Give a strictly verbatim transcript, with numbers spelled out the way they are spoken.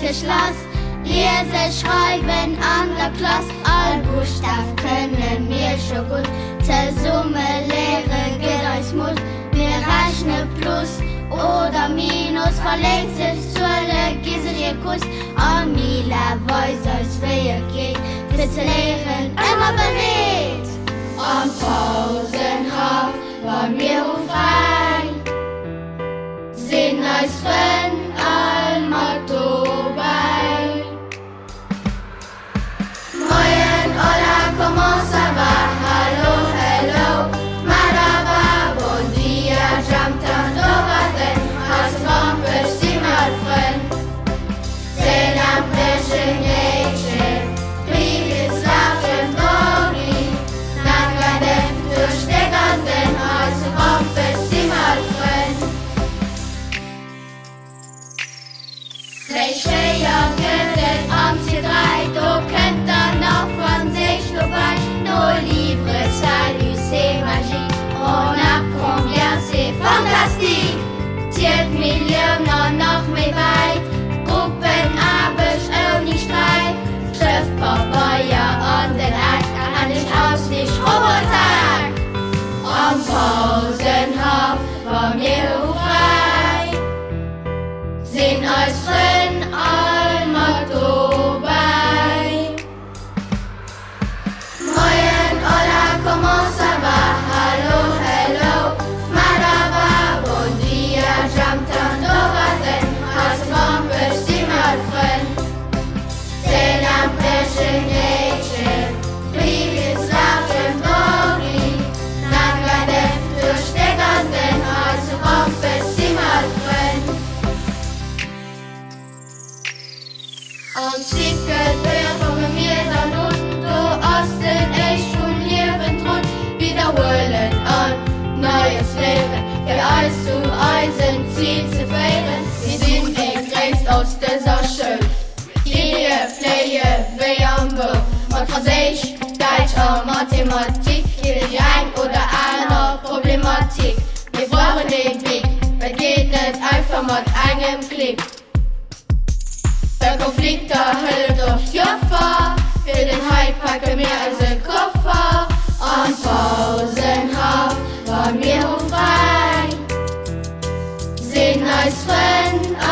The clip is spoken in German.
Schloss. Lese, schreiben an der Klasse, all Buchstaben können wir schon gut. Zur Summe Lehre geht uns Mut. Wir rechnen Plus oder Minus, verlegt sich Zule, gieße dir Kuss. Und Mila weiß, als wir geht, für zu lehren immer bereit. Am Pausenhof waren wir frei, sind als Freund einmal dabei. Moin, hola, comment ça va? Hallo, hello, madaba, bon dia, j'entends d'ovaten, als Rampe, sie mal Freund. C'est l'impressionation, Briefes, Lachen, Boni, Nangadef, durchsteckenden, als Rampe, sie mal Freund. Welche Jungen am C drei, du könnt dann noch von sich vorbei. Nos livres, salut, c'est magique, on apprend bien, c'est fantastique. Zehn Millionen noch mehr weit, Gruppen, Abisch, ohne Streit. Schriftpapier an den Akt, an den Auslicht, Roboter. Am Pausenhof war mir frei, sind als Freund einmal dabei. Moin, hola, comment ça va? Hallo, hello, madaba, bon dia, j'entends d'ovaten, als Rampe, sie mal Freund. C'est l'impressionation, Briefes, Lachen, Boni, Nangadef, durchsteckenden, als Rampe, sie mal Freund. Und Siegel, wer kommen wir dann nun? Du hast den echt schon Leben drun, wiederholen an neues Leben, für alles zu Eisen, Ziel zu feiern. Wir sind gekreist aus dieser Schule, Linie, Pflege, wie am Buch, und Französisch, Deutsch und Mathematik, jede die ein oder andere Problematik. Wir brauchen den Blick, weil geht nicht einfach mit einem Klick. Der Konflikt der Hölle durch Joffa, für den Hype packen wir als ein Koffer. Am Pausenhof waren wir frei, sind als Freund